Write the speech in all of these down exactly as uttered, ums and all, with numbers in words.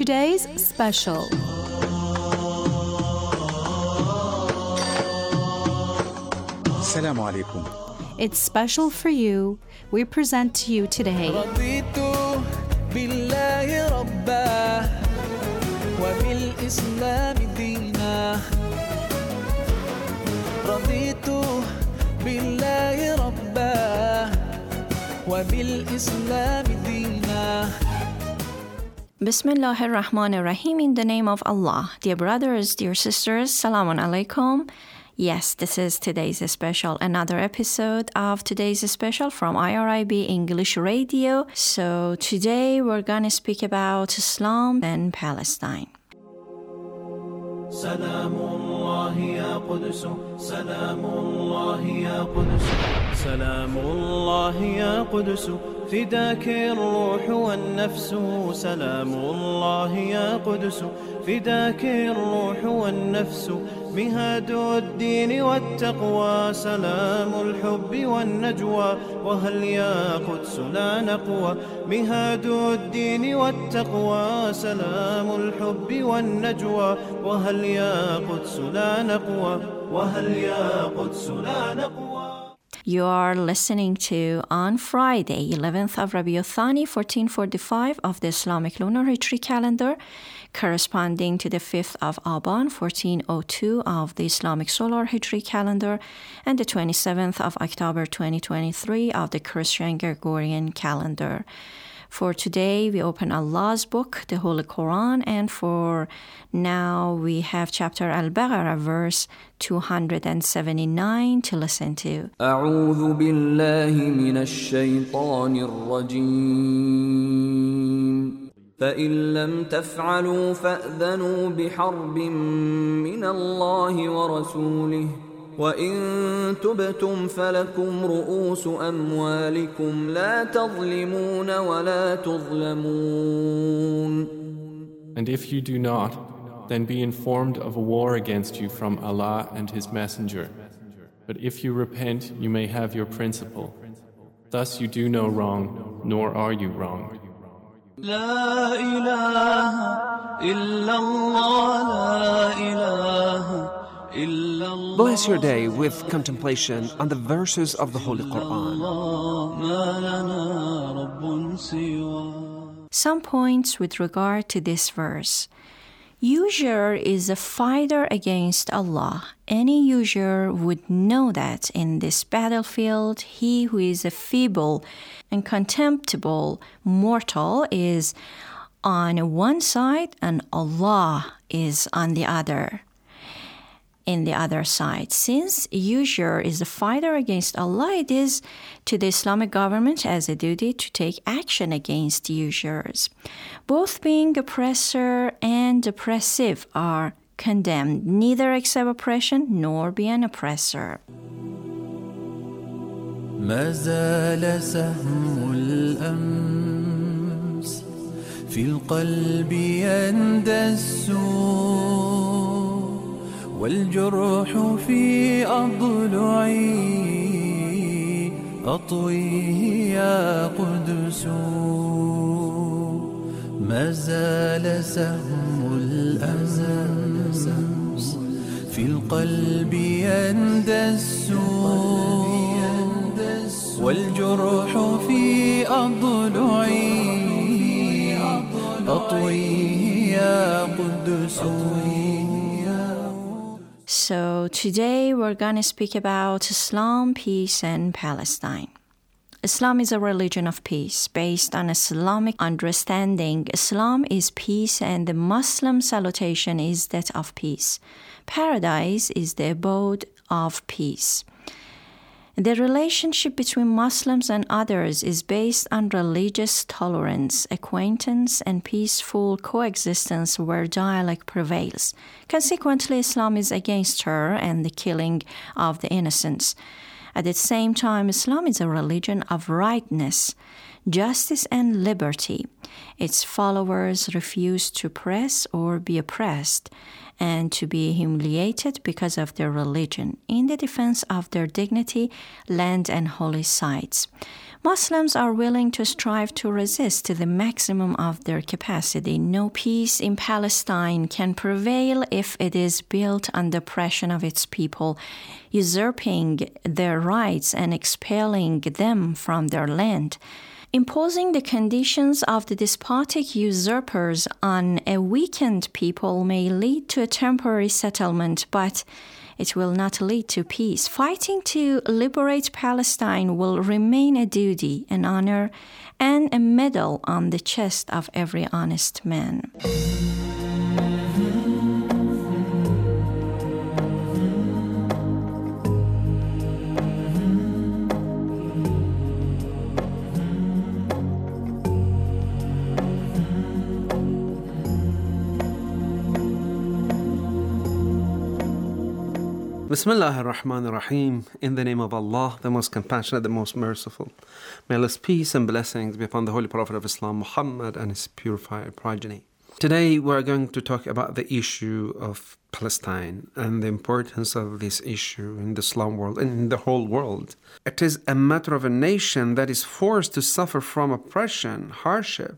Today's special. Assalamu alaikum. It's special for you. We present to you today رضيت بالله ربا وبالإسلام دينا رضيت بالله ربا وبالإسلام دينا Bismillah ar-Rahman ar-Rahim, in the name of Allah. Dear brothers, dear sisters, Salamun Alaikum. Yes, this is today's special, another episode of today's special from I R I B English Radio. So today we're going to speak about Islam and Palestine. سلام الله يا قدس سلام الله يا قدس سلام الله يا قدس فداك الروح والنفس سلام الله يا قدس فداك الروح والنفس مهاد الدين والتقوى سلام الحب والنجوى وهل يا قدس لا نقوى مهاد الدين والتقوى سلام الحب والنجوى وهل يا قدس لا نقوى وهل يا قدس لا نقوى. You are listening to on Friday, eleventh of Rabiul Thani, fourteen forty-five of the Islamic Lunar Hijri calendar, corresponding to the fifth of Aban, fourteen oh two of the Islamic Solar Hijri calendar, and the twenty-seventh of October, twenty twenty-three of the Christian Gregorian calendar. For today, we open Allah's book, the Holy Quran, and for now we have chapter Al-Baqarah, verse two hundred seventy-nine to listen to. أعوذ بالله من الشيطان الرجيم فإن لم تفعلوا فأذنوا بحرب من الله ورسوله وإن تبتم فلكم رؤوس أموالكم لا تظلمون ولا تظلمون. And if you do not, then be informed of a war against you from Allah and His Messenger. But if you repent, you may have your principle. Thus you do no wrong, nor are you wronged. لا إله إلا الله لا إله إلا الله. Bless your day with contemplation on the verses of the Holy Quran. ما لنا رب سوى. Some points with regard to this verse. User is a fighter against Allah. Any user would know that in this battlefield, he who is a feeble and contemptible mortal is on one side and Allah is on the other. In the other side. Since user is a fighter against Allah, it is to the Islamic government as a duty to take action against users. Both being oppressor and oppressive are condemned. Neither accept oppression nor be an oppressor. ما زال سهم الأمس في القلب يندس والجرح في أضلعي أطويه يا قدس ما زال سهم الأمس في القلب يندس والجرح في أضلعي أطويه يا قدس. So today we're going to speak about Islam, peace, and Palestine. Islam is a religion of peace based on Islamic understanding. Islam is peace and the Muslim salutation is that of peace. Paradise is the abode of peace. The relationship between Muslims and others is based on religious tolerance, acquaintance, and peaceful coexistence where dialogue prevails. Consequently, Islam is against her and the killing of the innocents. At the same time, Islam is a religion of rightness, justice, and liberty. Its followers refuse to oppress or be oppressed, and to be humiliated because of their religion, in the defense of their dignity, land, and holy sites. Muslims are willing to strive to resist to the maximum of their capacity. No peace in Palestine can prevail if it is built on the oppression of its people, usurping their rights and expelling them from their land. Imposing the conditions of the despotic usurpers on a weakened people may lead to a temporary settlement, but it will not lead to peace. Fighting to liberate Palestine will remain a duty, an honor, and a medal on the chest of every honest man. Bismillah ar-Rahman ar-Rahim. In the name of Allah, the most compassionate, the most merciful. May Allah's peace and blessings be upon the Holy Prophet of Islam, Muhammad, and his purified progeny. Today we're going to talk about the issue of Palestine and the importance of this issue in the Islam world and in the whole world. It is a matter of a nation that is forced to suffer from oppression, hardship,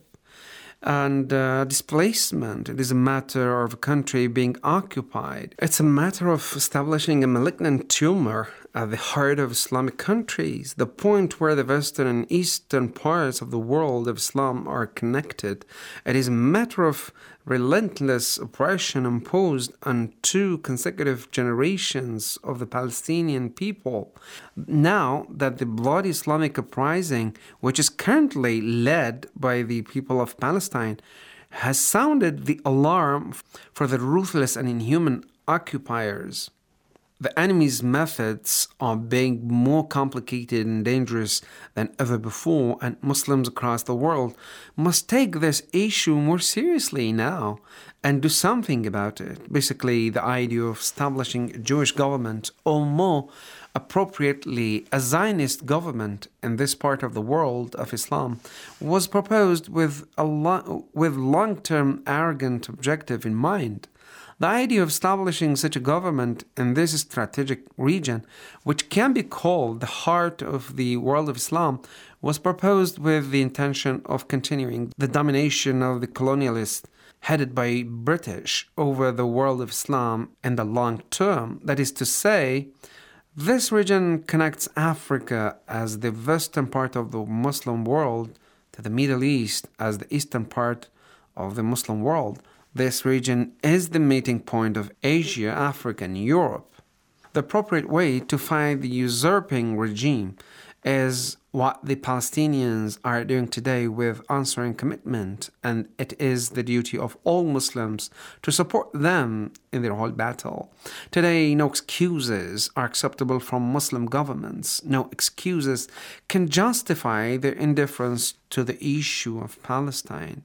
and uh, displacement. It is a matter of a country being occupied. It's a matter of establishing a malignant tumor at the heart of Islamic countries, the point where the western and eastern parts of the world of Islam are connected. It is a matter of relentless oppression imposed on two consecutive generations of the Palestinian people. Now that the bloody Islamic uprising, which is currently led by the people of Palestine, has sounded the alarm for the ruthless and inhuman occupiers. The enemy's methods are being more complicated and dangerous than ever before, and Muslims across the world must take this issue more seriously now and do something about it. Basically, the idea of establishing a Jewish government, or more appropriately, a Zionist government in this part of the world of Islam, was proposed with a lo- with long-term arrogant objective in mind. The idea of establishing such a government in this strategic region, which can be called the heart of the world of Islam, was proposed with the intention of continuing the domination of the colonialists headed by British over the world of Islam in the long term. That is to say, this region connects Africa as the western part of the Muslim world to the Middle East as the eastern part of the Muslim world. This region is the meeting point of Asia, Africa, and Europe. The appropriate way to fight the usurping regime is what the Palestinians are doing today with answering commitment, and it is the duty of all Muslims to support them in their whole battle. Today, no excuses are acceptable from Muslim governments. No excuses can justify their indifference to the issue of Palestine.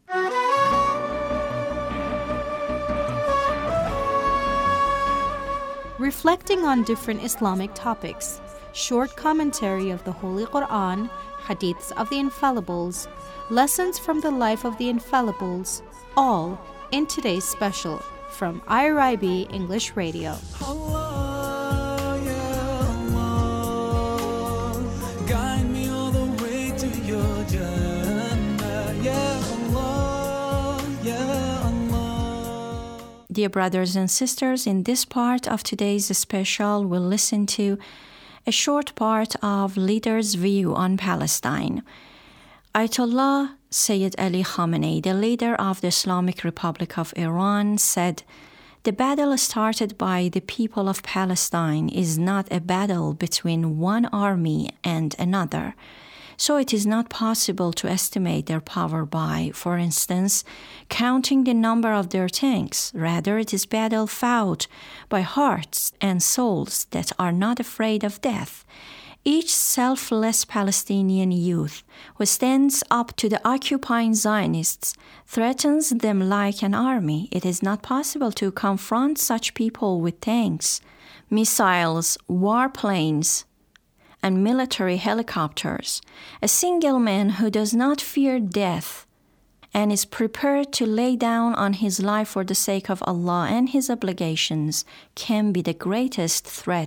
Reflecting on different Islamic topics, short commentary of the Holy Quran, hadiths of the Infallibles, lessons from the life of the Infallibles, all in today's special from I R I B English Radio. Allah, yeah, Allah, guide me all the way to your Jannah, yeah, Allah, yeah, Allah. Dear brothers and sisters, in this part of today's special, we'll listen to a short part of leaders' view on Palestine. Ayatollah Sayyid Ali Khamenei, the leader of the Islamic Republic of Iran, said, "The battle started by the people of Palestine is not a battle between one army and another. So it is not possible to estimate their power by, for instance, counting the number of their tanks. Rather, it is battle fought by hearts and souls that are not afraid of death. Each selfless Palestinian youth who stands up to the occupying Zionists threatens them like an army. It is not possible to confront such people with tanks, missiles, warplanes, and military helicopters. A single man who does not fear death and is prepared to lay down on his life for the sake of Allah and his obligations can be the greatest threat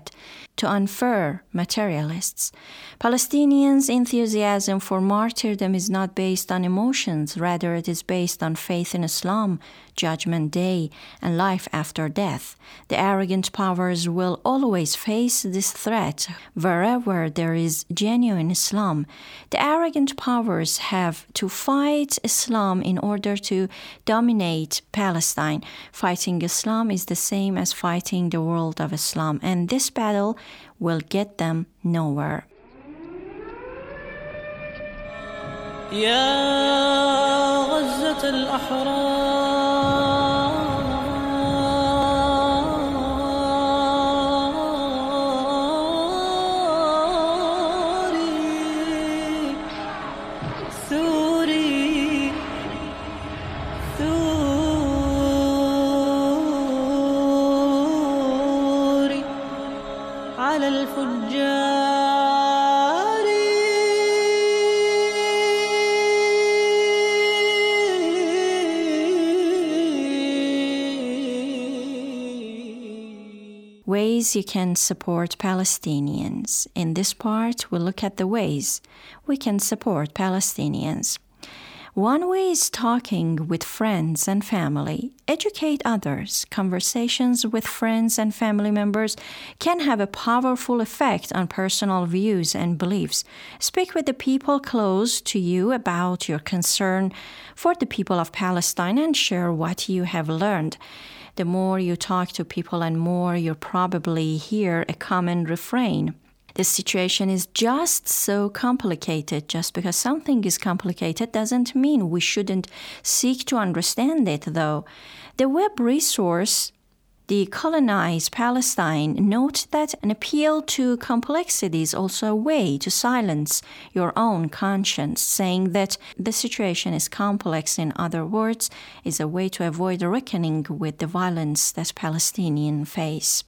to unfair materialists. Palestinians' enthusiasm for martyrdom is not based on emotions, rather it is based on faith in Islam, Judgment Day, and life after death. The arrogant powers will always face this threat wherever there is genuine Islam. The arrogant powers have to fight Islam in order to dominate Palestine. Fighting Islam is the same as fighting the world of Islam, and this battle will get them nowhere. يا غزة الأحرار ثوري ثوري على الفجار Ways you can support Palestinians. In this part, we'll look at the ways we can support Palestinians. One way is talking with friends and family. Educate others. Conversations with friends and family members can have a powerful effect on personal views and beliefs. Speak with the people close to you about your concern for the people of Palestine and share what you have learned. The more you talk to people and more you probably hear a common refrain. The situation is just so complicated. Just because something is complicated doesn't mean we shouldn't seek to understand it, though. The web resource Decolonize Palestine note that an appeal to complexity is also a way to silence your own conscience, saying that the situation is complex, in other words, is a way to avoid reckoning with the violence that Palestinians face.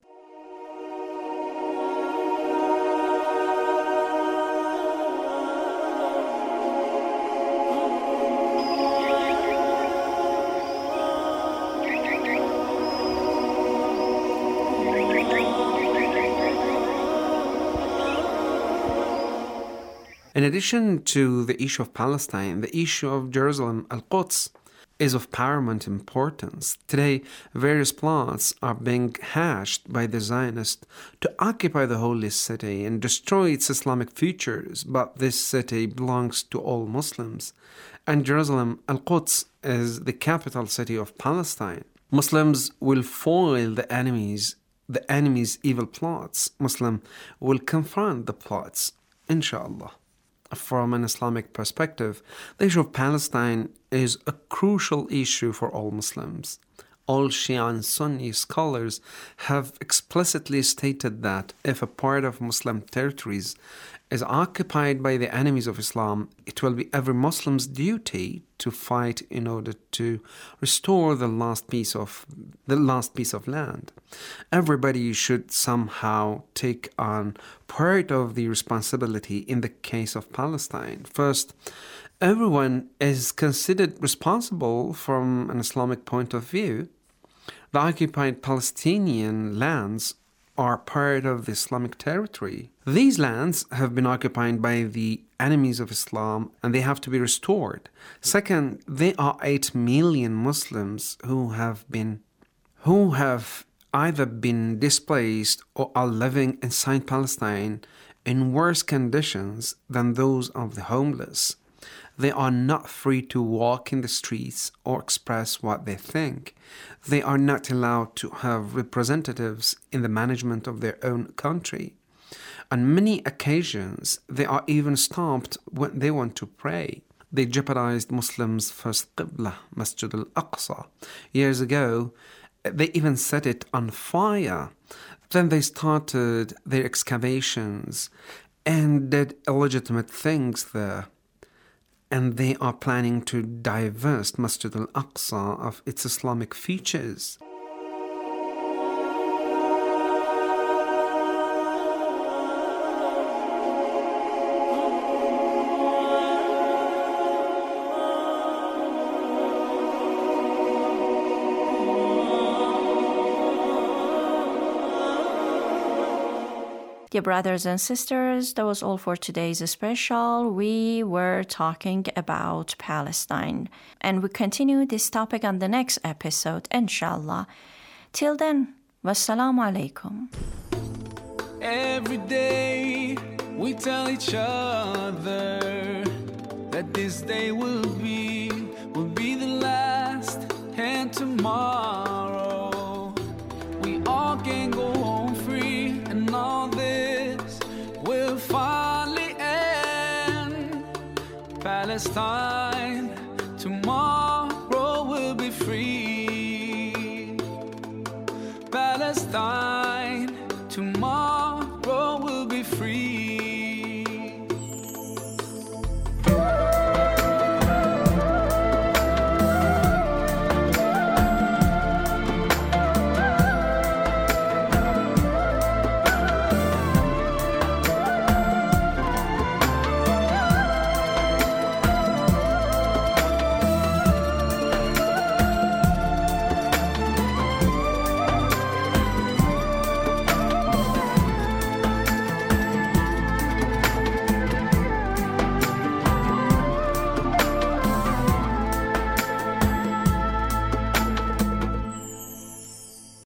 In addition to the issue of Palestine, the issue of Jerusalem, Al-Quds, is of paramount importance. Today, various plots are being hatched by the Zionists to occupy the holy city and destroy its Islamic features, but this city belongs to all Muslims, and Jerusalem, Al-Quds, is the capital city of Palestine. Muslims will foil the enemies, the enemy's evil plots. Muslims will confront the plots, inshallah. From an Islamic perspective, the issue of Palestine is a crucial issue for all Muslims. All Shia and Sunni scholars have explicitly stated that if a part of Muslim territories is occupied by the enemies of Islam, it will be every Muslim's duty to fight in order to restore the last piece of the last piece of land. Everybody should somehow take on part of the responsibility in the case of Palestine. First, everyone is considered responsible from an Islamic point of view. The occupied Palestinian lands are part of the Islamic territory. These lands have been occupied by the enemies of Islam and they have to be restored. Second, there are eight million Muslims who have been who have either been displaced or are living inside Palestine in worse conditions than those of the homeless. They are not free to walk in the streets or express what they think. They are not allowed to have representatives in the management of their own country. On many occasions, they are even stopped when they want to pray. They jeopardized Muslims' first Qibla, Masjid al-Aqsa. Years ago, they even set it on fire. Then they started their excavations and did illegitimate things there. And they are planning to divest Masjid al-Aqsa of its Islamic features. Dear brothers and sisters, that was all for today's special. We were talking about Palestine, and we continue this topic on the next episode, inshallah. Till then, wassalamu alaikum. Every day we tell each other that this day will be, will be the last, and tomorrow we all can go home free, and all this will finally end. Palestine, tomorrow will be free. Palestine, tomorrow will be free.